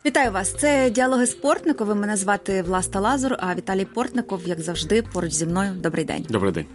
Вітаю вас. Це «Діалоги з Портниковим». Мене звати Власта Лазур, а Віталій Портников, як завжди, поруч зі мною. Добрий день. Добрий день.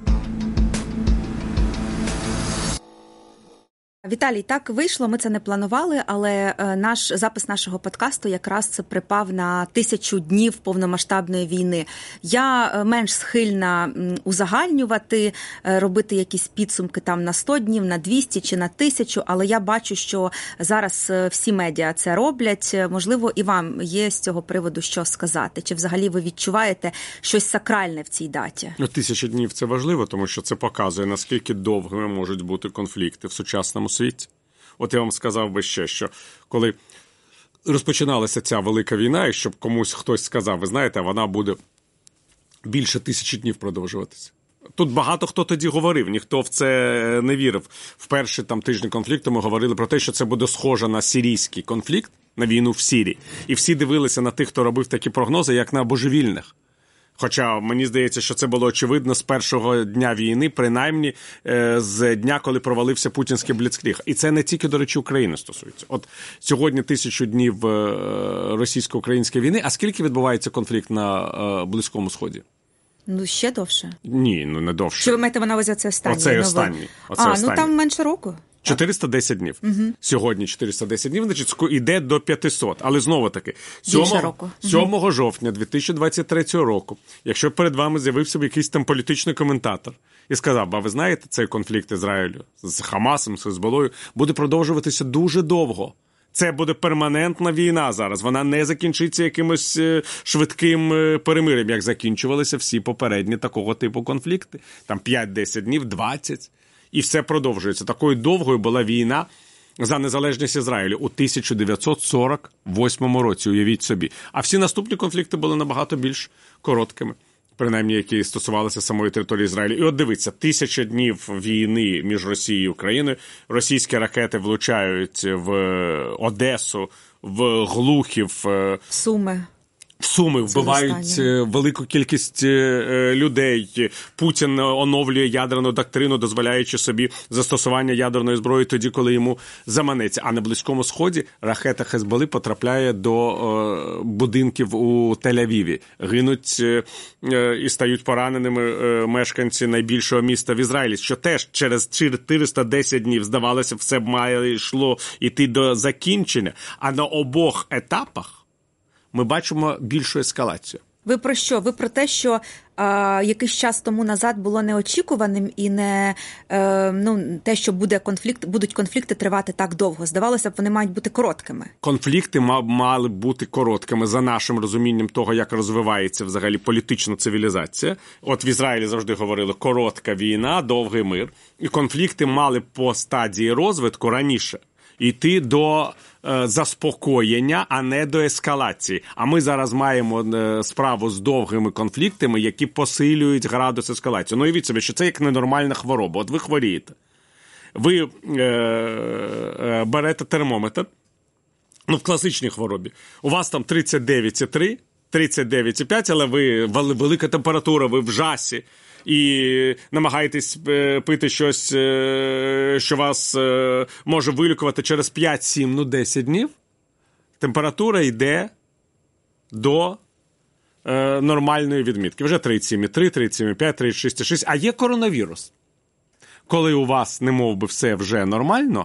Віталій, так вийшло, ми це не планували, але запис нашого подкасту якраз припав на 1000 днів повномасштабної війни. Я менш схильна узагальнювати, робити якісь підсумки там на 100 днів, на 200 чи на 1000, але я бачу, що зараз всі медіа це роблять. Можливо, і вам є з цього приводу що сказати? Чи взагалі ви відчуваєте щось сакральне в цій даті? 1000 днів – це важливо, тому що це показує, наскільки довгими можуть бути конфлікти в сучасному світі. От я вам сказав би ще, що коли розпочиналася ця велика війна, і щоб комусь хтось сказав, ви знаєте, вона буде більше 1000 днів продовжуватися. Тут багато хто тоді говорив, ніхто в це не вірив. В перші тижні конфлікту ми говорили про те, що це буде схоже на сирійський конфлікт, на війну в Сирії. І всі дивилися на тих, хто робив такі прогнози, як на божевільних. Хоча мені здається, що це було очевидно з першого дня війни, принаймні з дня, коли провалився путінський бліцкриг. І це не тільки, до речі, України стосується. От сьогодні 1000 днів російсько-української війни. А скільки відбувається конфлікт на Близькому Сході? Ще довше. Ні, не довше. Чи ви маєте на увазі останній? Оцей останній. Там менше року. 410 днів. Угу. Сьогодні 410 днів, значить, йде до 500. Але знову-таки, 7 жовтня 2023 року, якщо перед вами з'явився якийсь там політичний коментатор і сказав, а ви знаєте, цей конфлікт Ізраїлю з Хамасом, з Хезболою, буде продовжуватися дуже довго. Це буде перманентна війна зараз. Вона не закінчиться якимось швидким перемир'ям, як закінчувалися всі попередні такого типу конфлікти. Там 5-10 днів, 20. І все продовжується. Такою довгою була війна за незалежність Ізраїлю у 1948 році, уявіть собі. А всі наступні конфлікти були набагато більш короткими, принаймні, які стосувалися самої території Ізраїлю. І от дивіться, 1000 днів війни між Росією і Україною. Російські ракети влучають в Одесу, в Глухів, в Суми, вбивають велику кількість людей. Путін оновлює ядерну доктрину, дозволяючи собі застосування ядерної зброї тоді, коли йому заманеться. А на Близькому Сході ракета Хезболи потрапляє до будинків у Тель-Авіві. Гинуть і стають пораненими мешканці найбільшого міста в Ізраїлі, що теж через 410 днів, здавалося, все б має йшло йти до закінчення. А на обох етапах ми бачимо більшу ескалацію. Ви про що? Ви про те, що якийсь час тому назад було неочікуваним і не те, що будуть конфлікти тривати так довго. Здавалося б, вони мають бути короткими. Конфлікти мали бути короткими за нашим розумінням того, як розвивається взагалі політична цивілізація. От в Ізраїлі завжди говорили коротка війна, довгий мир. І конфлікти мали по стадії розвитку раніше йти до заспокоєння, а не до ескалації. А ми зараз маємо справу з довгими конфліктами, які посилюють градус ескалації. Ну, уявіть собі, що це як ненормальна хвороба. От ви хворієте. Ви берете термометр, в класичній хворобі. У вас там 39,3, 39,5, але велика температура, ви в жасі. І намагаєтесь пити щось, що вас може вилікувати через 5, 7, 10 днів, температура йде до нормальної відмітки. Вже 37,3, 37,5, 36,6. А є коронавірус. Коли у вас, немовби, все вже нормально,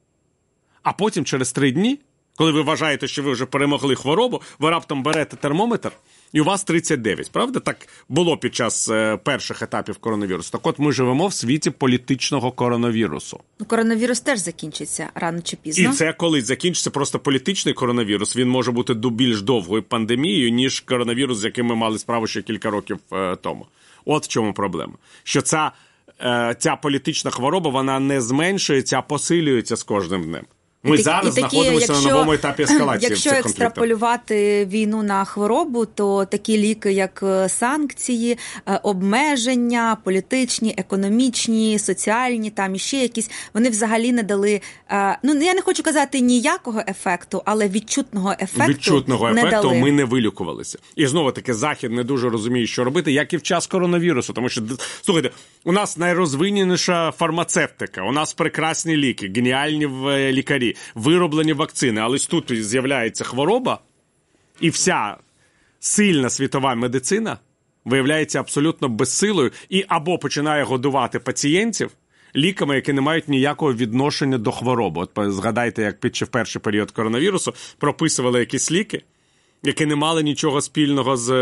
а потім через 3 дні, коли ви вважаєте, що ви вже перемогли хворобу, ви раптом берете термометр, і у вас 39, правда? Так було під час перших етапів коронавірусу. Так от ми живемо в світі політичного коронавірусу. Коронавірус теж закінчиться рано чи пізно. І це колись закінчиться просто політичний коронавірус. Він може бути більш довгою пандемією, ніж коронавірус, з яким ми мали справу ще кілька років тому. От в чому проблема. Що ця політична хвороба, вона не зменшується, а посилюється з кожним днем. Ми зараз знаходимося на новому етапі ескалації. Якщо екстраполювати війну на хворобу, то такі ліки, як санкції, обмеження, політичні, економічні, соціальні, там іще якісь, вони взагалі не дали, я не хочу казати ніякого ефекту, але відчутного ефекту не дали. Ми не вилікувалися. І знову-таки Захід не дуже розуміє, що робити, як і в час коронавірусу. Тому що, слухайте, у нас найрозвиненіша фармацевтика, у нас прекрасні ліки, геніальні лікарі. інновації, вироблені вакцини. Але тут з'являється хвороба, і вся сильна світова медицина виявляється абсолютно безсилою і або починає годувати пацієнтів ліками, які не мають ніякого відношення до хвороби. От згадайте, як в перший період коронавірусу прописували якісь ліки, які не мали нічого спільного з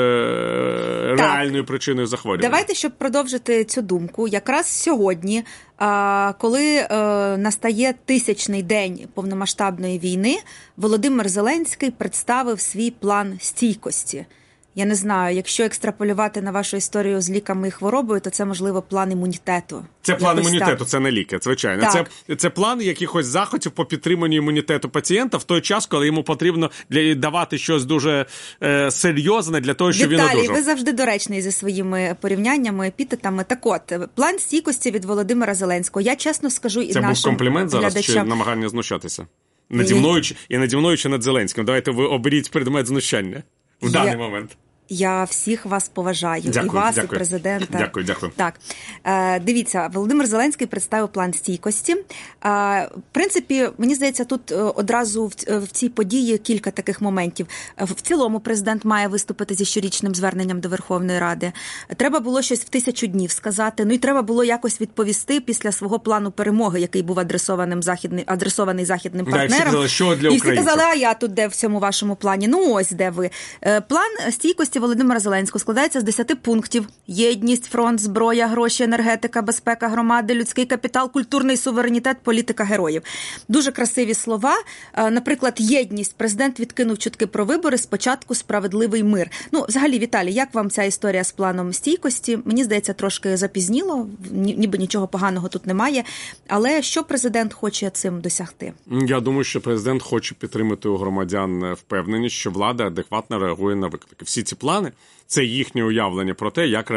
реальною причиною захворювання. Давайте, щоб продовжити цю думку, якраз сьогодні, коли настає 1000-й день повномасштабної війни, Володимир Зеленський представив свій план стійкості. Я не знаю, якщо екстраполювати на вашу історію з ліками і хворобою, то це, можливо, план імунітету. Це план імунітету, це не ліки, звичайно. Це план якихось заходів по підтриманню імунітету пацієнта в той час, коли йому потрібно давати щось дуже серйозне для того, щоб він одужав. Віталій, ви завжди доречний зі своїми порівняннями, епітетами. Так от, план стійкості від Володимира Зеленського. Я чесно скажу і нашим глядачам. Це був комплімент зараз чи намагання знущатися? Наді мною чи над Зеленським? Давайте ви оберіть предмет знущання в даний момент. Я всіх вас поважаю. Дякую, і вас, дякую. І президента. Дякую. Так. Дивіться, Володимир Зеленський представив план стійкості. В принципі, мені здається, тут одразу в цій події кілька таких моментів. В цілому президент має виступити зі щорічним зверненням до Верховної Ради. Треба було щось в 1000 днів сказати. Ну і треба було якось відповісти після свого плану перемоги, який був адресований західним партнерам. І всі казали, що для українців. І всі казали, а я тут де в цьому вашому плані? Ну ось де ви. План стійкості Володимира Зеленського складається з 10 пунктів. Єдність, фронт, зброя, гроші, енергетика, безпека громади, людський капітал, культурний суверенітет, політика героїв. Дуже красиві слова. Наприклад, єдність. Президент відкинув чутки про вибори. Спочатку справедливий мир. Ну, взагалі, Віталій, як вам ця історія з планом стійкості? Мені здається, трошки запізніло. Ніби нічого поганого тут немає. Але що президент хоче цим досягти? Я думаю, що президент хоче підтримати у громадян впевненість, що влада адекватно реагує на виклики. Всі ці плани – це їхнє уявлення про те, як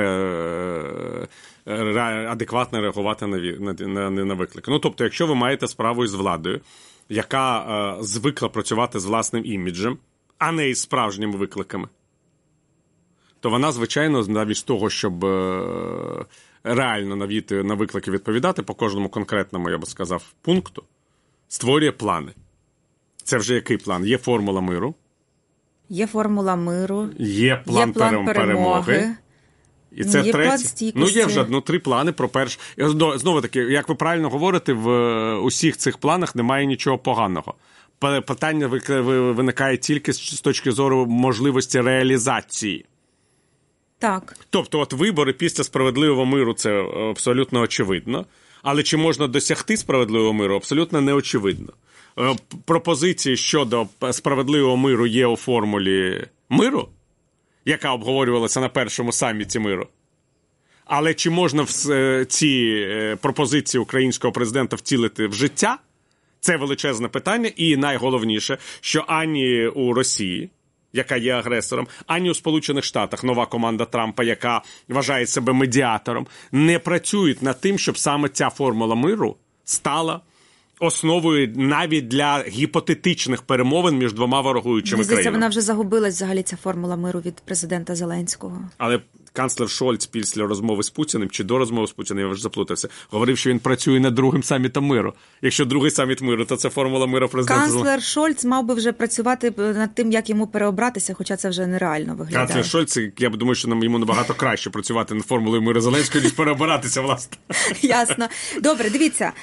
адекватно реагувати на виклики. Ну, тобто, якщо ви маєте справу із владою, яка звикла працювати з власним іміджем, а не із справжніми викликами, то вона, звичайно, навіть того, щоб реально на виклики відповідати по кожному конкретному, я би сказав, пункту, створює плани. Це вже який план? Є формула миру. Є формула миру. Є план перемоги. І це третє. Ну, є вже 3 плани про перш. Знову-таки, як ви правильно говорите, в усіх цих планах немає нічого поганого. Питання виникає тільки з точки зору можливості реалізації. Так. Тобто, от вибори після справедливого миру – це абсолютно очевидно. Але чи можна досягти справедливого миру – абсолютно неочевидно. Пропозиції щодо справедливого миру є у формулі миру, яка обговорювалася на першому саміті миру. Але чи можна ці пропозиції українського президента втілити в життя? Це величезне питання. І найголовніше, що ані у Росії, яка є агресором, ані у Сполучених Штатах нова команда Трампа, яка вважає себе медіатором, не працюють над тим, щоб саме ця формула миру стала основою навіть для гіпотетичних перемовин між двома ворогуючими країнами. Вона вже загубилась взагалі, ця формула миру від президента Зеленського. Але канцлер Шольц після розмови з Путіним, чи до розмови з Путіним, я вже заплутався, говорив, що він працює над другим самітом миру. Якщо другий саміт миру, то це формула миру президента Зеленського. Канцлер Шольц мав би вже працювати над тим, як йому переобратися, хоча це вже нереально виглядає. Канцлер Шольц, я думаю, що йому набагато краще працювати над формулою миру Зеленського, ніж переобиратися, власне. Ясно. Добре, дивіться,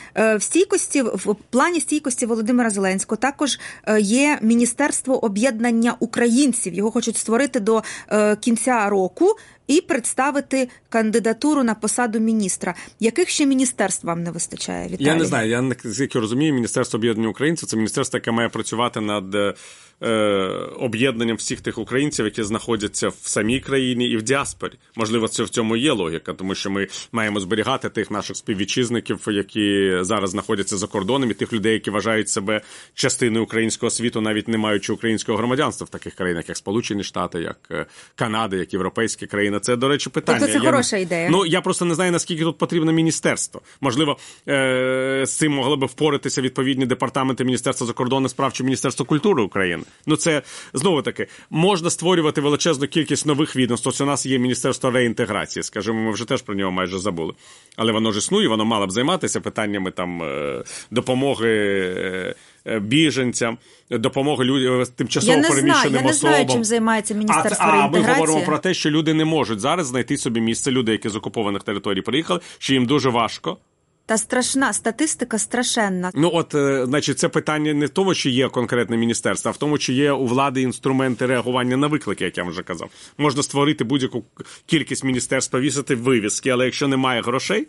в плані стійкості Володимира Зеленського також є Міністерство об'єднання українців. Його хочуть створити до кінця року і представити кандидатуру на посаду міністра. Яких ще міністерств вам не вистачає, Віталій? Я не знаю. Я, наскільки розумію, Міністерство об'єднання українців – це міністерство, яке має працювати над об'єднанням всіх тих українців, які знаходяться в самій країні і в діаспорі. Можливо, це в цьому є логіка, тому що ми маємо зберігати тих наших співвітчизників, які зараз знаходяться за кордоном, і тих людей, які вважають себе частиною українського світу, навіть не маючи українського громадянства в таких країнах, як Сполучені Штати, як Канада, як європейські країни. Це, до речі, питання. Тобто це хороша ідея? Ну, я просто не знаю, наскільки тут потрібно міністерство. Можливо, з цим могли б впоратися відповідні департаменти Міністерства закордонних справ чи Міністерства культури України. Ну, це, знову-таки, можна створювати величезну кількість нових відомств. Ось у нас є Міністерство реінтеграції, скажімо, ми вже теж про нього майже забули. Але воно ж існує, воно мало б займатися питаннями там допомоги біженцям, допомога тимчасово переміщеним особам. Я не знаю, чим займається Міністерство реінтеграції. А ми говоримо про те, що люди не можуть зараз знайти собі місце, люди, які з окупованих територій приїхали, що їм дуже важко. Та страшна, статистика страшенна. Значить, це питання не в тому, чи є конкретне міністерство, а в тому, чи є у влади інструменти реагування на виклики, як я вже казав. Можна створити будь-яку кількість міністерств, повісити вивіски, але якщо немає грошей,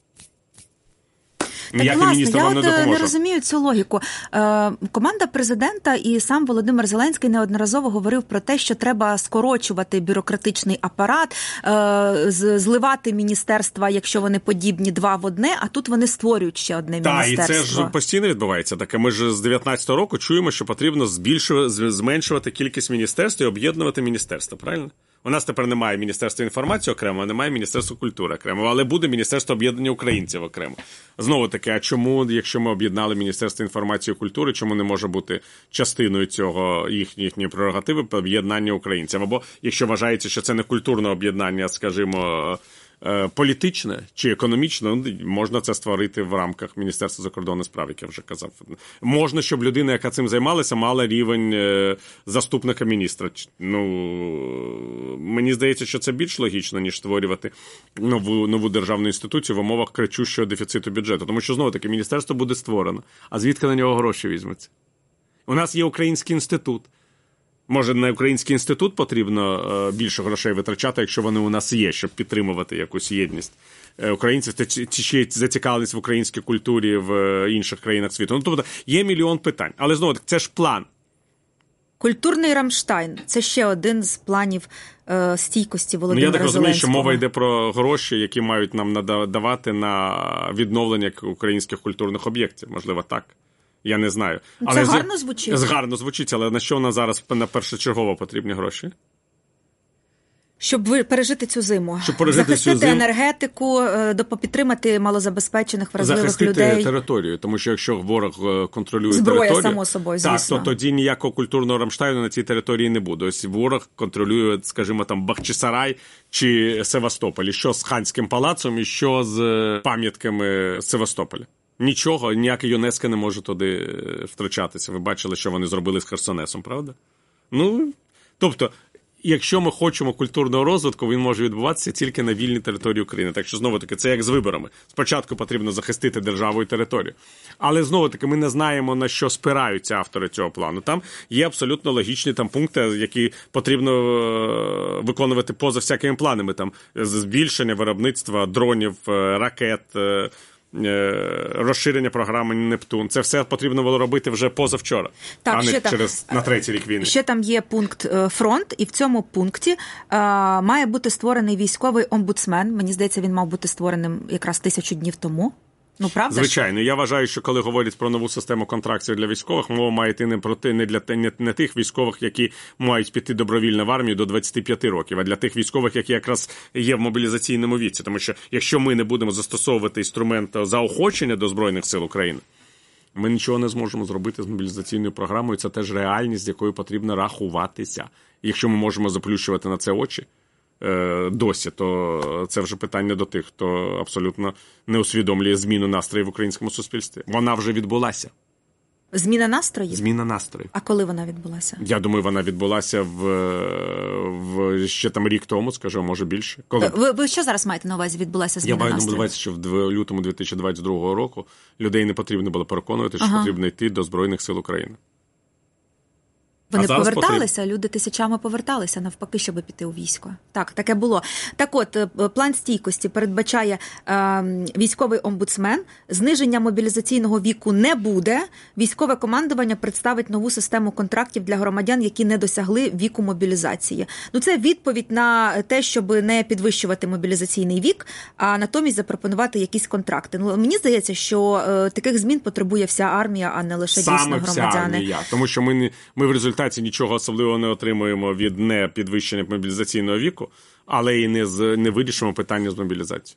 ніякий міністр вам не допоможе. Я не розумію цю логіку. Команда президента і сам Володимир Зеленський неодноразово говорив про те, що треба скорочувати бюрократичний апарат, зливати міністерства, якщо вони подібні, два в одне, а тут вони створюють ще одне міністерство. Так, і це ж постійно відбувається таке. Ми ж з 19-го року чуємо, що потрібно зменшувати кількість міністерств і об'єднувати міністерства, правильно? У нас тепер немає Міністерства інформації окремо, немає Міністерства культури окремо, але буде Міністерство об'єднання українців окремо. Знову таки, а чому, якщо ми об'єднали Міністерство інформації і культури, чому не може бути частиною цього їхньої прерогативи об'єднання українців? Або якщо вважається, що це не культурне об'єднання, скажімо, політичне чи економічне, можна це створити в рамках Міністерства закордонних справ, як я вже казав. Можна, щоб людина, яка цим займалася, мала рівень заступника міністра. Мені здається, що це більш логічно, ніж створювати нову державну інституцію в умовах кричущого дефіциту бюджету. Тому що, знову таки, міністерство буде створено. А звідки на нього гроші візьмуться? У нас є Український інститут. Може, на Український інститут потрібно більше грошей витрачати, якщо вони у нас є, щоб підтримувати якусь єдність українців, чи зацікавленість в українській культурі в інших країнах світу. Тобто є мільйон питань. Але, знову, це ж план. Культурний Рамштайн – це ще один з планів стійкості Володимира Зеленського. Я так розумію, що мова йде про гроші, які мають нам надавати на відновлення українських культурних об'єктів. Можливо, так. Я не знаю. Це гарно звучить. Гарно звучить, але на що у нас зараз на першочергово потрібні гроші? Щоб пережити цю зиму. Щоб пережити захистити енергетику, підтримати малозабезпечених, вразливих людей. Захистити територію, тому що якщо ворог контролює зброя, територію... само собою, звісно. Так, то тоді ніякого культурного Рамштайну на цій території не буде. Ось ворог контролює, скажімо, там Бахчисарай чи Севастополь. Що з Ханським палацом і що з пам'ятками Севастополя. Нічого, ніяке ЮНЕСКО не може туди втручатися. Ви бачили, що вони зробили з Херсонесом, правда? Тобто, якщо ми хочемо культурного розвитку, він може відбуватися тільки на вільній території України. Так що, знову-таки, це як з виборами. Спочатку потрібно захистити державу і територію. Але, знову-таки, ми не знаємо, на що спираються автори цього плану. Там є абсолютно логічні пункти, які потрібно виконувати поза всякими планами. Там збільшення виробництва дронів, ракет, розширення програми «Нептун». Це все потрібно було робити вже позавчора, а не на третій рік війни. Ще там є пункт «Фронт», і в цьому пункті має бути створений військовий омбудсмен. Мені здається, він мав бути створеним якраз 1000 днів тому. Правда? Звичайно. Я вважаю, що коли говорять про нову систему контрактів для військових, мова має йти не тих військових, які мають піти добровільно в армію до 25 років, а для тих військових, які якраз є в мобілізаційному віці. Тому що якщо ми не будемо застосовувати інструмент заохочення до Збройних сил України, ми нічого не зможемо зробити з мобілізаційною програмою. Це теж реальність, з якою потрібно рахуватися. І якщо ми можемо заплющувати на це очі досі, то це вже питання до тих, хто абсолютно не усвідомлює зміну настроїв в українському суспільстві. Вона вже відбулася. Зміна настроїв? Зміна настроїв. А коли вона відбулася? Я думаю, вона відбулася ще там рік тому, скажу, може більше. Коли... Ви що зараз маєте на увазі відбулася зміна настроїв? Я маю на увазі, що в лютому 2022 року людей не потрібно було переконувати, що потрібно йти до Збройних сил України. Вони поверталися, люди тисячами поверталися, навпаки, щоб піти у військо. Так, таке було. Так от, план стійкості передбачає військовий омбудсмен, зниження мобілізаційного віку не буде, військове командування представить нову систему контрактів для громадян, які не досягли віку мобілізації. Це відповідь на те, щоб не підвищувати мобілізаційний вік, а натомість запропонувати якісь контракти. Мені здається, що таких змін потребує вся армія, а не лише дійсно громадяни. Саме вся армія, тому що ми в результаті нічого особливого не отримуємо від не підвищення мобілізаційного віку, але і не вирішимо питання з мобілізацією.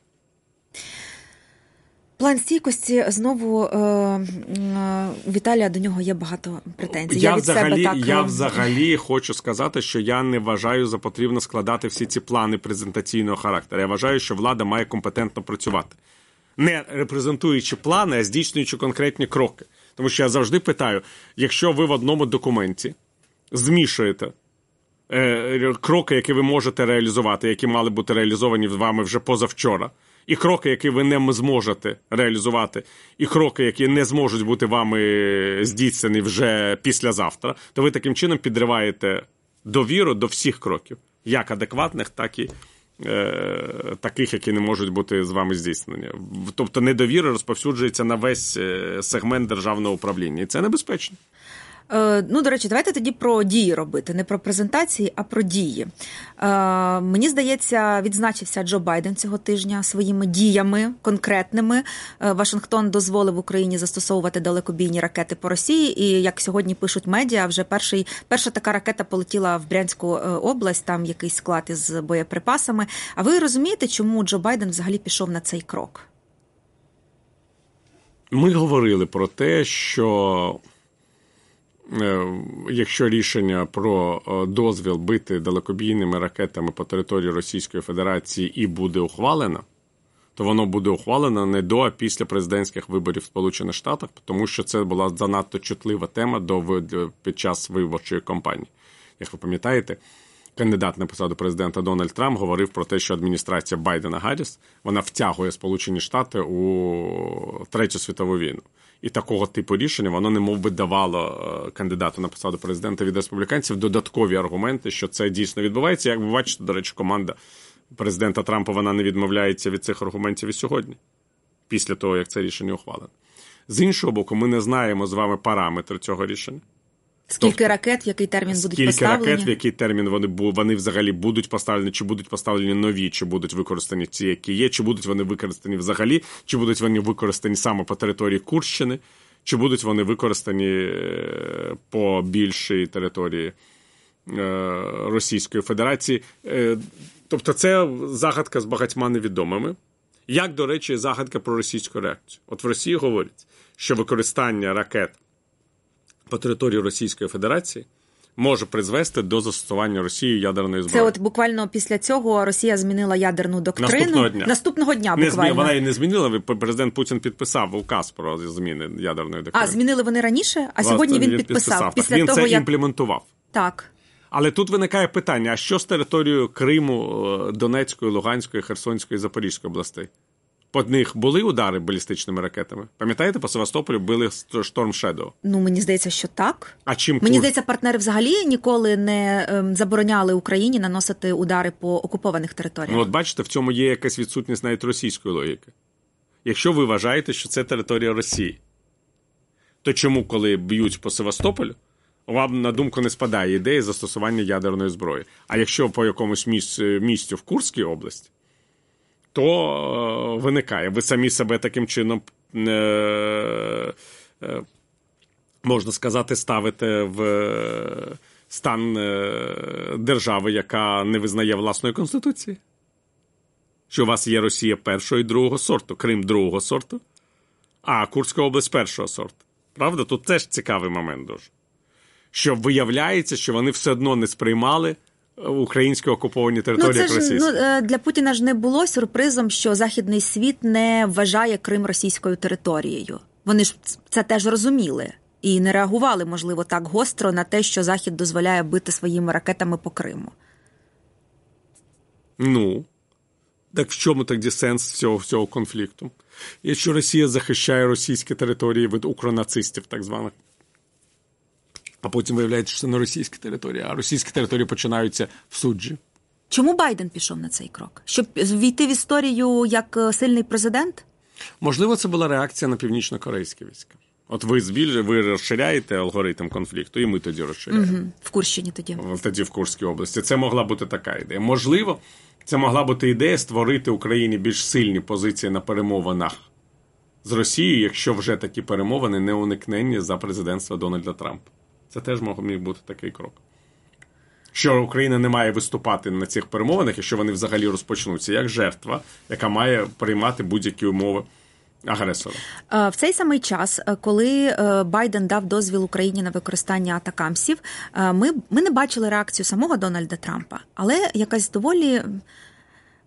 План стійкості, знову у Віталія до нього є багато претензій. Я взагалі хочу сказати, що я не вважаю за потрібно складати всі ці плани презентаційного характеру. Я вважаю, що влада має компетентно працювати. Не репрезентуючи плани, а здійснюючи конкретні кроки. Тому що я завжди питаю, якщо ви в одному документі змішуєте кроки, які ви можете реалізувати, які мали бути реалізовані вами вже позавчора, і кроки, які ви не зможете реалізувати, і кроки, які не зможуть бути вами здійснені вже післязавтра, то ви таким чином підриваєте довіру до всіх кроків, як адекватних, так і таких, які не можуть бути з вами здійснені. Тобто недовіра розповсюджується на весь сегмент державного управління, і це небезпечно. Ну, до речі, давайте тоді про дії робити. Не про презентації, а про дії. Мені здається, відзначився Джо Байден цього тижня своїми діями конкретними. Вашингтон дозволив Україні застосовувати далекобійні ракети по Росії, і, як сьогодні пишуть медіа, вже перша така ракета полетіла в Брянську область, там якийсь склад із боєприпасами. А ви розумієте, чому Джо Байден взагалі пішов на цей крок? Ми говорили про те, що якщо рішення про дозвіл бити далекобійними ракетами по території Російської Федерації і буде ухвалено, то воно буде ухвалено не до, а після президентських виборів в Сполучених Штатах, тому що це була занадто чутлива тема під час виборчої кампанії. Як ви пам'ятаєте, кандидат на посаду президента Дональд Трамп говорив про те, що адміністрація Байдена-Гарріс, вона втягує Сполучені Штати у Третю світову війну. І такого типу рішення, воно немов би давало кандидату на посаду президента від республіканців додаткові аргументи, що це дійсно відбувається. Як ви бачите, до речі, команда президента Трампа, вона не відмовляється від цих аргументів і сьогодні, після того, як це рішення ухвалено. З іншого боку, ми не знаємо з вами параметри цього рішення. Скільки ракет, в який термін будуть поставлені? Скільки ракет, в який термін вони взагалі будуть поставлені, чи будуть поставлені нові, чи будуть використані ті, які є, чи будуть вони використані взагалі, чи будуть вони використані саме по території Курщини, чи будуть вони використані по більшій території Російської Федерації. Тобто це загадка з багатьма невідомими. Як, до речі, загадка про російську реакцію. От в Росії говорять, що використання ракет по території Російської Федерації може призвести до застосування Росією ядерної зброї. Це от буквально після цього Росія змінила ядерну доктрину. Наступного дня буквально. Вона її не змінила, президент Путін підписав указ про зміни ядерної доктрини. А, змінили вони раніше? А сьогодні він підписав. Після він того, це імплементував. Так. Але тут виникає питання, а що з територією Криму, Донецької, Луганської, Херсонської, Запорізької областей? По них були удари балістичними ракетами? Пам'ятаєте, по Севастополю били Storm Shadow? Ну, мені здається, що так. А чим мені здається, партнери взагалі ніколи не забороняли Україні наносити удари по окупованих територіях. Ну, от бачите, в цьому є якась відсутність навіть російської логіки. Якщо ви вважаєте, що це територія Росії, то чому, коли б'ють по Севастополю, вам на думку не спадає ідея застосування ядерної зброї? А якщо по якомусь місцю в Курській області, то виникає. Ви самі себе таким чином, можна сказати, ставите в стан держави, яка не визнає власної конституції. Що у вас є Росія першого і другого сорту, Крим другого сорту, а Курська область першого сорту. Правда? Тут теж цікавий момент дуже. Що виявляється, що вони все одно не сприймали українські окуповані території як російські. Для Путіна ж не було сюрпризом, що Західний світ не вважає Крим російською територією. Вони ж це теж розуміли і не реагували, можливо, так гостро на те, що Захід дозволяє бити своїми ракетами по Криму. Ну, так в чому тоді сенс всього конфлікту? Якщо Росія захищає російські території від укронацистів, так званих, а потім виявляється, що це не російські території, а російські території починаються в суджі. Чому Байден пішов на цей крок? Щоб війти в історію як сильний президент? Можливо, це була реакція на північно-корейські війська. От ви розширяєте алгоритм конфлікту, і ми тоді розширяємо. Угу. В Курщині тоді. Тоді в Курській області. Це могла бути така ідея. Можливо, це могла бути ідея створити Україні більш сильні позиції на перемовинах з Росією, якщо вже такі перемовини не уникненні за президентства Дональда Трампа. Це теж міг бути такий крок. Що Україна не має виступати на цих перемовинах, якщо вони взагалі розпочнуться, як жертва, яка має приймати будь-які умови агресора. В цей самий час, коли Байден дав дозвіл Україні на використання атакамсів, ми не бачили реакцію самого Дональда Трампа, але якась доволі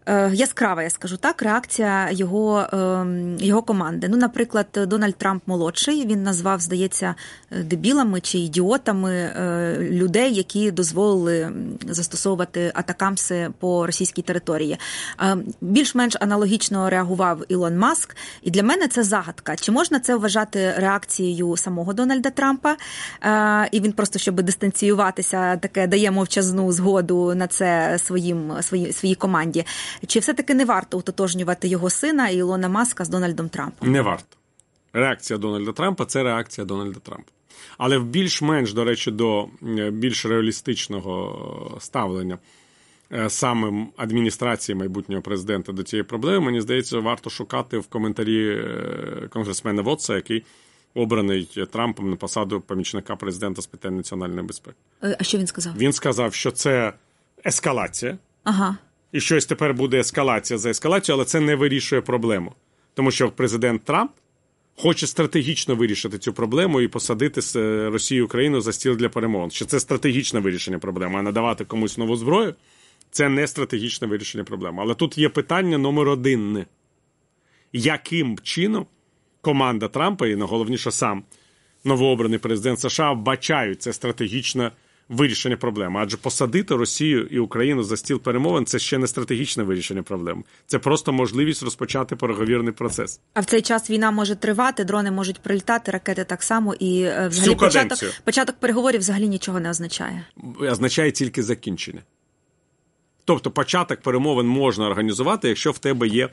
яскрава, я скажу так, реакція його команди. Ну, наприклад, Дональд Трамп молодший, він назвав, здається, дебілами чи ідіотами людей, які дозволили застосовувати атакамси по російській території. Більш-менш аналогічно реагував Ілон Маск, і для мене це загадка. Чи можна це вважати реакцією самого Дональда Трампа, і він просто, щоб дистанціюватися, таке дає мовчазну згоду на це своїй команді? Чи все-таки не варто утотожнювати його сина Ілона Маска з Дональдом Трампом? Не варто. Реакція Дональда Трампа – це реакція Дональда Трампа. Але в більш-менш, до речі, до більш реалістичного ставлення саме адміністрації майбутнього президента до цієї проблеми, мені здається, варто шукати в коментарі конгресмена Вотса, який обраний Трампом на посаду помічника президента з питань національної безпеки. А що він сказав? Він сказав, що це ескалація. Ага. І щось тепер буде ескалація за ескалацією, але це не вирішує проблему. Тому що президент Трамп хоче стратегічно вирішити цю проблему і посадити Росію і Україну за стіл для перемовин. Що це стратегічне вирішення проблеми, а надавати комусь нову зброю – це не стратегічне вирішення проблеми. Але тут є питання номер один. Яким чином команда Трампа і, найголовніше, сам новообраний президент США вбачають це стратегічне вирішення проблеми. Адже посадити Росію і Україну за стіл перемовин – це ще не стратегічне вирішення проблеми. Це просто можливість розпочати переговірний процес. А в цей час війна може тривати, дрони можуть прилітати, ракети так само, і взагалі початок переговорів взагалі нічого не означає. Означає тільки закінчення. Тобто початок перемовин можна організувати, якщо в тебе є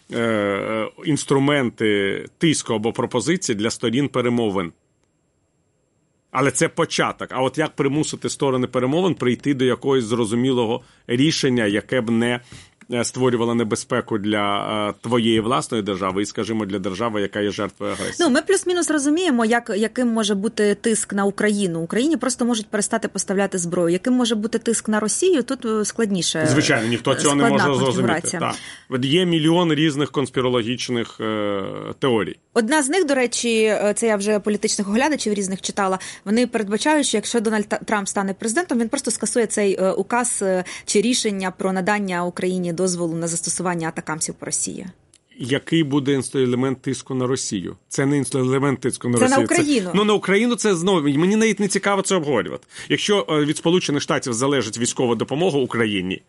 інструменти тиску або пропозиції для сторін перемовин. Але це початок. А от як примусити сторони перемовин прийти до якогось зрозумілого рішення, яке б не створювало небезпеку для твоєї власної держави і, скажімо, для держави, яка є жертвою агресії. Ну, ми плюс-мінус розуміємо, яким може бути тиск на Україну. Україні просто можуть перестати поставляти зброю. Яким може бути тиск на Росію, тут складніше. Звичайно, ніхто цього не може зрозуміти. Так. Є мільйон різних конспірологічних теорій. Одна з них, до речі, це я вже політичних оглядачів різних читала, вони передбачають, що якщо Дональд Трамп стане президентом, він просто скасує цей указ чи рішення про надання Україні дозволу на застосування атакамсів по Росії. Який буде елемент тиску на Росію? Це не елемент тиску на Росію. Це на Україну. На Україну це знову. Мені навіть не цікаво це обговорювати. Якщо від Сполучених Штатів залежить військова допомога Україні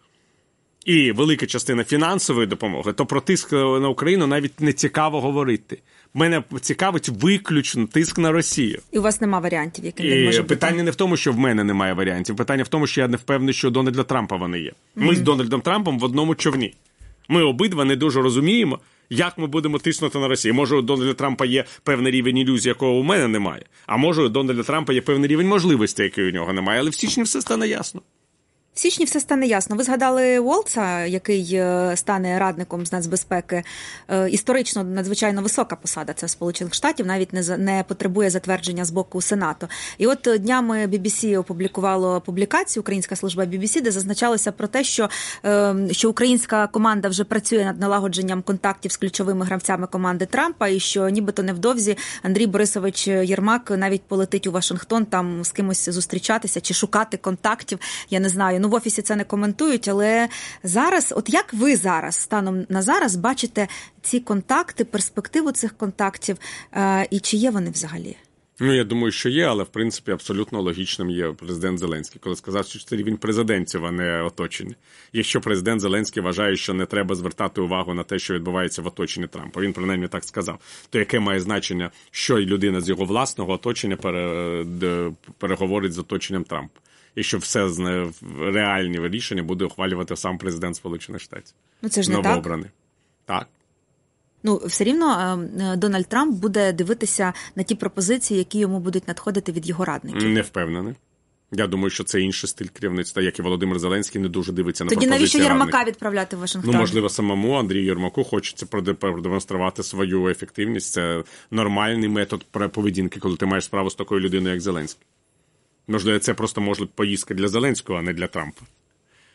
і велика частина фінансової допомоги, то про тиск на Україну навіть не цікаво говорити. Мене цікавить виключно тиск на Росію. І у вас нема варіантів, яким він може бути? Питання не в тому, що в мене немає варіантів. Питання в тому, що я не впевнений, що у Дональда Трампа вони є. Ми з Дональдом Трампом в одному човні. Ми обидва не дуже розуміємо, як ми будемо тиснути на Росію. Може, у Дональда Трампа є певний рівень ілюзій, якого у мене немає. А може, у Дональда Трампа є певний рівень можливостей, який у нього немає. Але в січні все стане ясно. В січні все стане ясно. Ви згадали Волтса, який стане радником з нацбезпеки. Історично надзвичайно висока посада це Сполучених Штатів, навіть не потребує затвердження з боку Сенату. І от днями BBC опублікувало публікацію, українська служба BBC, де зазначалося про те, що українська команда вже працює над налагодженням контактів з ключовими гравцями команди Трампа, і що нібито невдовзі Андрій Борисович Єрмак навіть полетить у Вашингтон там з кимось зустрічатися чи шукати контактів, я не знаю. Ну, в офісі це не коментують, але зараз, от як ви зараз, станом на зараз, бачите ці контакти, перспективу цих контактів, і чи є вони взагалі? Ну, я думаю, що є, але, в принципі, абсолютно логічним є президент Зеленський, коли сказав, що це рівень президентів, а не оточення. Якщо президент Зеленський вважає, що не треба звертати увагу на те, що відбувається в оточенні Трампа, він, принаймні, так сказав, то яке має значення, що людина з його власного оточення переговорить з оточенням Трампа? Якщо все реальні рішення буде ухвалювати сам президент Сполучених Штатів. Ну, це ж не новообраний. Так. Ну, все рівно Дональд Трамп буде дивитися на ті пропозиції, які йому будуть надходити від його радників. Не впевнений. Я думаю, що це інший стиль керівництва, як і Володимир Зеленський не дуже дивиться на пропозиції радників. Тоді навіщо Єрмака відправляти в Вашингтон? Ну, можливо, самому Андрію Єрмаку хочеться продемонструвати свою ефективність. Це нормальний метод поведінки, коли ти маєш справу з такою людиною, як Зеленський. Можливо, це просто може поїздка для Зеленського, а не для Трампа.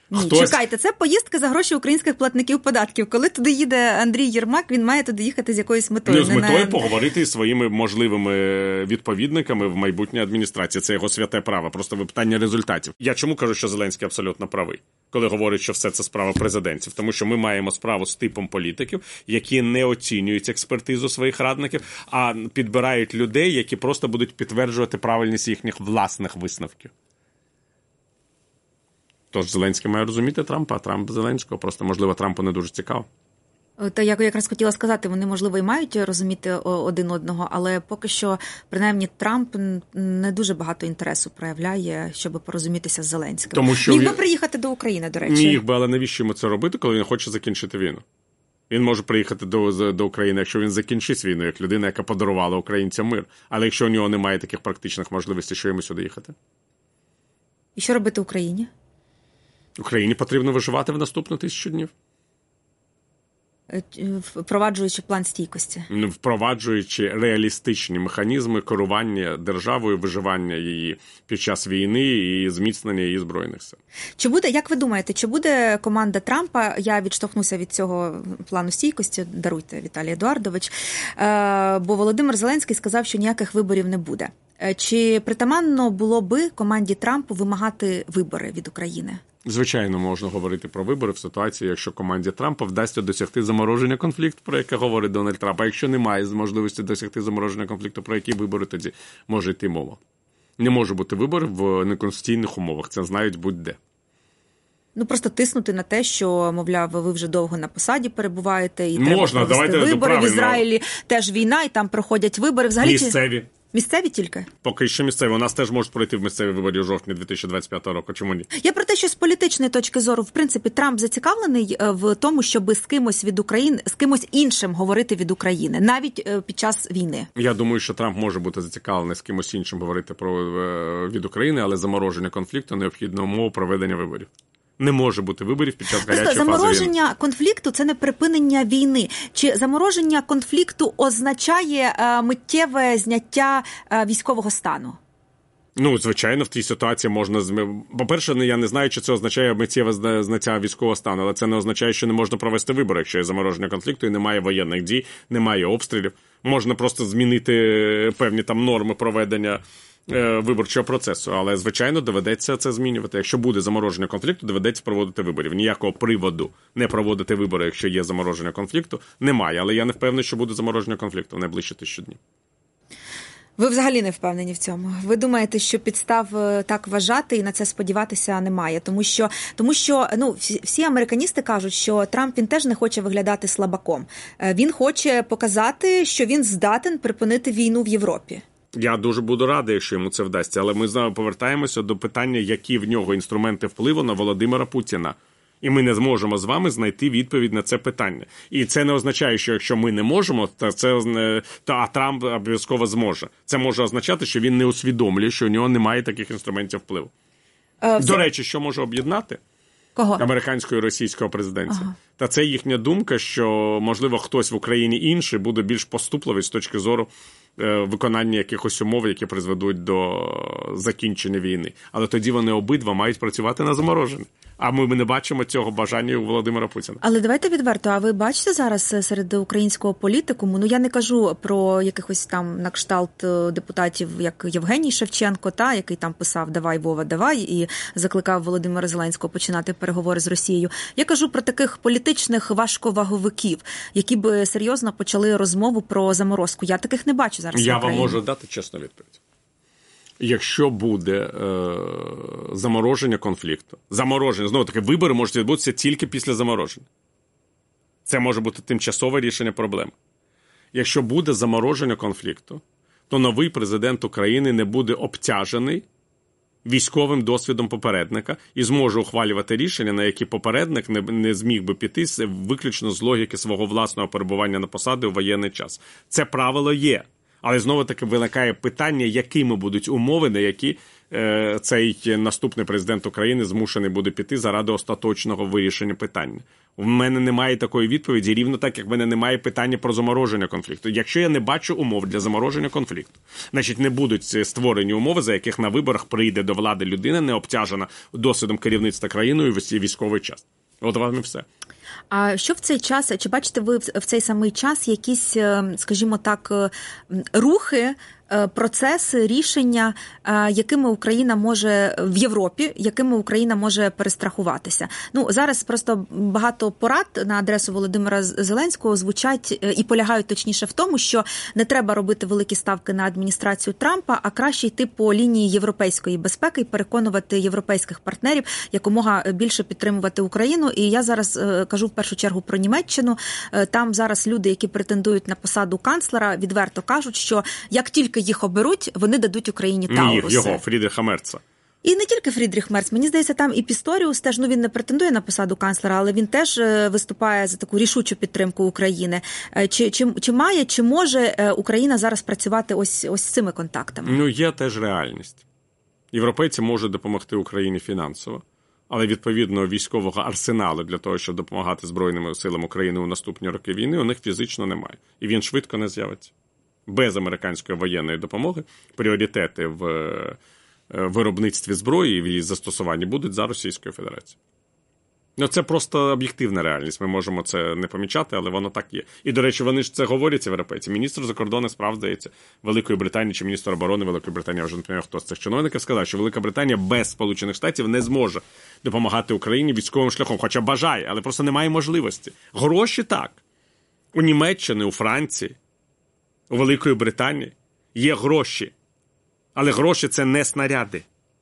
Чекайте, це поїздка за гроші українських платників податків. Коли туди їде Андрій Єрмак, він має туди їхати з якоюсь метою. З метою поговорити зі своїми можливими відповідниками в майбутній адміністрації. Це його святе право, просто питання результатів. Я чому кажу, що Зеленський абсолютно правий, коли говорить, що все це справа президентів? Тому що ми маємо справу з типом політиків, які не оцінюють експертизу своїх радників, а підбирають людей, які просто будуть підтверджувати правильність їхніх власних висновків. Тож Зеленський має розуміти Трампа, а Трамп Зеленського. Просто, можливо, Трампу не дуже цікаво. Та я якраз хотіла сказати, вони, можливо, і мають розуміти один одного, але поки що, принаймні, Трамп не дуже багато інтересу проявляє, щоб порозумітися з Зеленським. Тому що міг би приїхати до України, до речі. Міг би, але навіщо йому це робити, коли він хоче закінчити війну? Він може приїхати до України, якщо він закінчить війну, як людина, яка подарувала українцям мир. Але якщо у нього немає таких практичних можливостей, що йому сюди їхати? І що робити Україні? Україні потрібно виживати в наступні 1000 днів. Впроваджуючи план стійкості. Впроваджуючи реалістичні механізми керування державою, виживання її під час війни і зміцнення її Збройних сил. Чи буде, як ви думаєте, чи буде команда Трампа, я відштовхнуся від цього плану стійкості, даруйте, Віталій Едуардович, бо Володимир Зеленський сказав, що ніяких виборів не буде. Чи притаманно було би команді Трампу вимагати вибори від України? Звичайно, можна говорити про вибори в ситуації, якщо команді Трампа вдасться досягти замороження конфлікту, про яке говорить Дональд Трамп. А якщо немає можливості досягти замороження конфлікту, про які вибори тоді може йти мова? Не може бути виборів в неконституційних умовах. Це знають будь-де. Просто тиснути на те, що, мовляв, ви вже довго на посаді перебуваєте, і можна, треба провести вибори. В Ізраїлі теж війна, і там проходять вибори. Взагалі, місцеві. Місцеві тільки? Поки що місцеві. У нас теж можуть пройти в місцеві вибори у жовтні 2025 року. Чому ні? Я про те, що з політичної точки зору, в принципі, Трамп зацікавлений в тому, щоб з кимось від України, з кимось іншим говорити від України, навіть під час війни. Я думаю, що Трамп може бути зацікавлений з кимось іншим говорити від України, але замороження конфлікту – необхідна умова проведення виборів. Не може бути виборів під час гарячої фази війни. Замороження конфлікту – це не припинення війни. Чи замороження конфлікту означає миттєве зняття військового стану? Звичайно, в тій ситуації можна... По-перше, я не знаю, чи це означає миттєве зняття військового стану, але це не означає, що не можна провести вибори, якщо є замороження конфлікту і немає воєнних дій, немає обстрілів. Можна просто змінити певні там норми проведення виборчого процесу, але, звичайно, доведеться це змінювати. Якщо буде замороження конфлікту, доведеться проводити виборів. Ніякого приводу не проводити вибори, якщо є замороження конфлікту, немає. Але я не впевнений, що буде замороження конфлікту в найближчі 1000 днів. Ви взагалі не впевнені в цьому? Ви думаєте, що підстав так вважати і на це сподіватися немає? Тому що всі американісти кажуть, що Трамп, він теж не хоче виглядати слабаком. Він хоче показати, що він здатен припинити війну в Європі. Я дуже буду радий, якщо йому це вдасться. Але ми знову повертаємося до питання, які в нього інструменти впливу на Володимира Путіна. І ми не зможемо з вами знайти відповідь на це питання. І це не означає, що якщо ми не можемо, то Трамп обов'язково зможе. Це може означати, що він не усвідомлює, що у нього немає таких інструментів впливу. До речі, що може об'єднати? Кого? Американського і російського президентів. Ага. Та це їхня думка, що, можливо, хтось в Україні інший буде більш поступливий з точки зору виконання якихось умов, які призведуть до закінчення війни. Але тоді вони обидва мають працювати на замороження. А ми не бачимо цього бажання у Володимира Путіна. Але давайте відверто, а ви бачите зараз серед українського політикуму, я не кажу про якихось там на кшталт депутатів, як Євгеній Шевченко, який там писав «давай, Вова, давай» і закликав Володимира Зеленського починати переговори з Росією. Я кажу про таких політичних важковаговиків, які би серйозно почали розмову про заморозку. Я таких не бачу зараз в Україні. Я вам можу дати чесну відповідь. Якщо буде замороження конфлікту, знову-таки, вибори можуть відбутися тільки після замороження. Це може бути тимчасове рішення проблеми. Якщо буде замороження конфлікту, то новий президент України не буде обтяжений військовим досвідом попередника і зможе ухвалювати рішення, на які попередник не зміг би піти виключно з логіки свого власного перебування на посаді у воєнний час. Це правило є. Але знову-таки виникає питання, якими будуть умови, на які цей наступний президент України змушений буде піти заради остаточного вирішення питання? У мене немає такої відповіді, рівно так, як в мене немає питання про замороження конфлікту. Якщо я не бачу умов для замороження конфлікту, значить не будуть створені умови, за яких на виборах прийде до влади людина, не обтяжена досвідом керівництва країною в військовий час. От вам і все. А що в цей час, чи бачите ви в цей самий час якісь, скажімо так, рухи, процеси, рішення, якими Україна може в Європі, якими Україна може перестрахуватися? Ну, зараз просто багато порад на адресу Володимира Зеленського звучать і полягають точніше в тому, що не треба робити великі ставки на адміністрацію Трампа, а краще йти по лінії європейської безпеки і переконувати європейських партнерів якомога більше підтримувати Україну. І я зараз кажу в першу чергу про Німеччину. Там зараз люди, які претендують на посаду канцлера, відверто кажуть, що як тільки їх оберуть, вони дадуть Україні Тауруси. Його, Фрідріха Мерца. І не тільки Фрідріх Мерц. Мені здається, там і Пісторіус теж, він не претендує на посаду канцлера, але він теж виступає за таку рішучу підтримку України. Чи може Україна зараз працювати ось з цими контактами? Є теж реальність. Європейці можуть допомогти Україні фінансово, але відповідно військового арсеналу для того, щоб допомагати Збройним силам України у наступні роки війни, у них фізично немає. І він швидко не з'явиться. Без американської воєнної допомоги пріоритети в виробництві зброї і в її застосуванні будуть за Російською Федерацією. Це просто об'єктивна реальність. Ми можемо це не помічати, але воно так є. І, до речі, вони ж це говорять, європейці. Міністр закордонних справ, здається, Великої Британії чи міністр оборони Великої Британії, я вже не пам'ятаю, хто з цих чиновників сказав, що Велика Британія без Сполучених Штатів не зможе допомагати Україні військовим шляхом. Хоча бажає, але просто немає можливості. Гроші так. У Німеччині, у Франції, у Великої Британії є гроші. Але гроші – це не снаряди.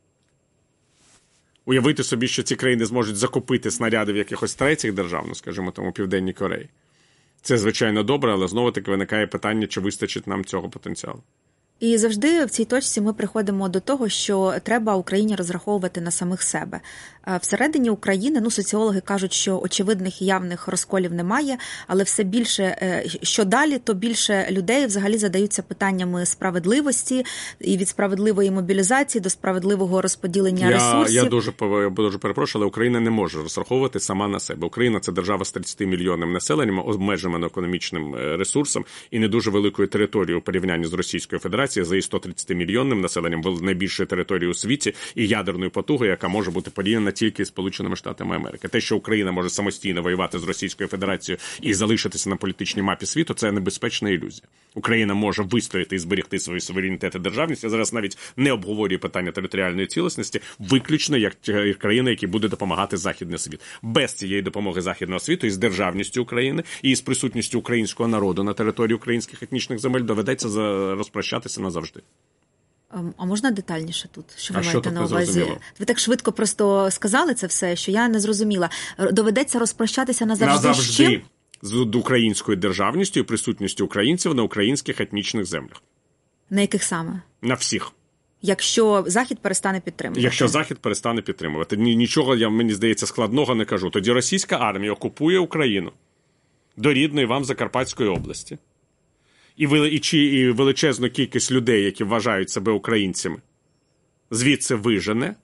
Уявити собі, що ці країни зможуть закупити снаряди в якихось третіх держав, скажімо, тому Південній Кореї. Це, звичайно, добре, але знову-таки виникає питання, чи вистачить нам цього потенціалу. І завжди в цій точці ми приходимо до того, що треба Україні розраховувати на самих себе. Всередині України, соціологи кажуть, що очевидних і явних розколів немає, але все більше, що далі, то більше людей взагалі задаються питаннями справедливості і від справедливої мобілізації до справедливого розподілення ресурсів. Я дуже перепрошую, але Україна не може розраховувати сама на себе. Україна – це держава з 30 мільйонним населенням, обмеженим економічним ресурсом і не дуже великою територією у порівнянні з Російською Федерацією, за її 130-мільйонним населенням, найбільшою територією у світі і ядерною потугою, яка може бути порівняна тільки з Сполученими Штатами Америки. Те, що Україна може самостійно воювати з Російською Федерацією і залишитися на політичній мапі світу, це небезпечна ілюзія. Україна може вистояти і зберегти свої суверенітет і державність. Я зараз навіть не обговорюю питання територіальної цілісності, виключно як країна, яка буде допомагати Західний світ. Без цієї допомоги Західного світу і з державністю України, і з присутністю українського народу на території українських етнічних земель доведеться розпрощатися назавжди. А можна детальніше тут? Що ви маєте на увазі? Ви так швидко просто сказали це все, що я не зрозуміла. Доведеться розпрощатися назавжди? Назавжди. З українською державністю і присутністю українців на українських етнічних землях. На яких саме? На всіх. Якщо Захід перестане підтримувати? Якщо Захід перестане підтримувати. Нічого, мені здається, складного не кажу. Тоді російська армія окупує Україну до рідної вам Закарпатської області. І величезну кількість людей, які вважають себе українцями, звідси вижене,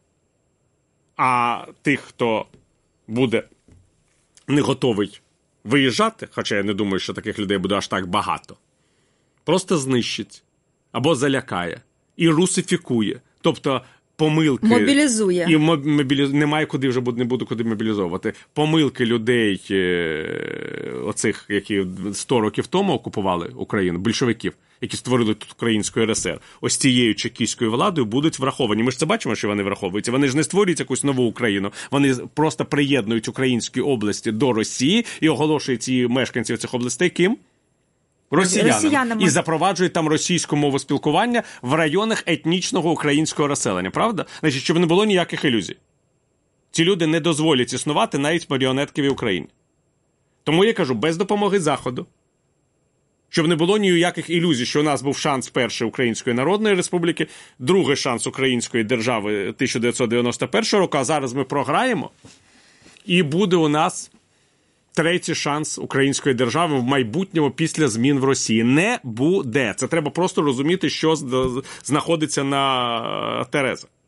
а тих, хто буде не готовий виїжджати, хоча я не думаю, що таких людей буде аж так багато, просто знищить або залякає і русифікує. Тобто помилки... Мобілізує. І немає куди вже не буду куди мобілізовувати. Помилки людей, оцих, які 100 років тому окупували Україну, більшовиків, які створили тут Українську РСР, ось цією чекістською владою будуть враховані. Ми ж це бачимо, що вони враховуються. Вони ж не створюють якусь нову Україну. Вони просто приєднують українські області до Росії і оголошують ці мешканців цих областей ким? Росіянам. І запроваджують там російську мову спілкування в районах етнічного українського розселення. Правда? Значить, щоб не було ніяких ілюзій. Ці люди не дозволять існувати навіть маріонетки в Україні. Тому я кажу, без допомоги Заходу, щоб не було ніяких ілюзій, що у нас був шанс першої Української Народної Республіки, другий шанс Української держави 1991 року, а зараз ми програємо, і буде у нас третій шанс української держави в майбутньому після змін в Росії. Не буде. Це треба просто розуміти, що знаходиться на Тереза.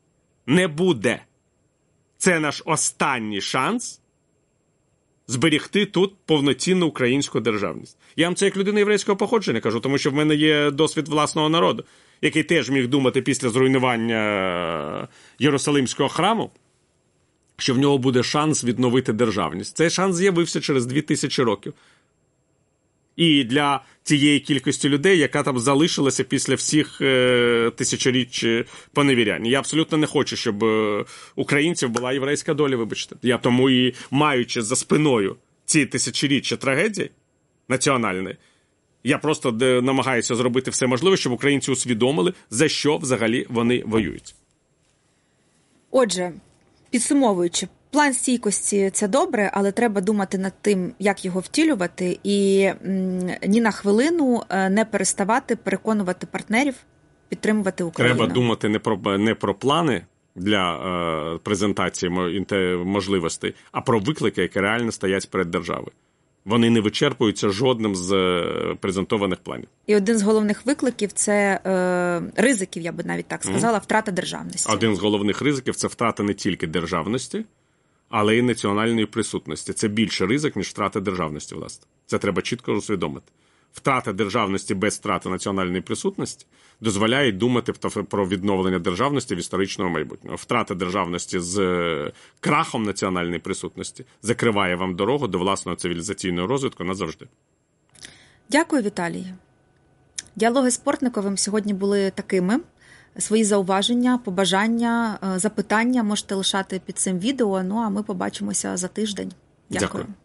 Не буде. Це наш останній шанс зберегти тут повноцінну українську державність. Я вам це як людина єврейського походження кажу, тому що в мене є досвід власного народу, який теж міг думати після зруйнування Єрусалимського храму, що в нього буде шанс відновити державність. Цей шанс з'явився через 2000 років. І для тієї кількості людей, яка там залишилася після всіх тисячоріч поневірянь. Я абсолютно не хочу, щоб українців була єврейська доля, вибачте. Я тому і, маючи за спиною ці тисячоріччя трагедії національної, я просто намагаюся зробити все можливе, щоб українці усвідомили, за що взагалі вони воюють. Отже, підсумовуючи, план стійкості – це добре, але треба думати над тим, як його втілювати, і ні на хвилину не переставати переконувати партнерів підтримувати Україну. Треба думати не про плани для презентації можливостей, а про виклики, які реально стоять перед державою. Вони не вичерпуються жодним з презентованих планів. І один з головних викликів – це ризиків, я би навіть так сказала, втрата державності. Один з головних ризиків – це втрата не тільки державності, але й національної присутності. Це більше ризик, ніж втрата державності, власне. Це треба чітко усвідомити. Втрата державності без втрати національної присутності дозволяє думати про відновлення державності в історичному майбутньому. Втрата державності з крахом національної присутності закриває вам дорогу до власного цивілізаційного розвитку назавжди. Дякую, Віталій. Діалоги з Портниковим сьогодні були такими. Свої зауваження, побажання, запитання можете лишати під цим відео. Ну, а ми побачимося за тиждень. Дякую.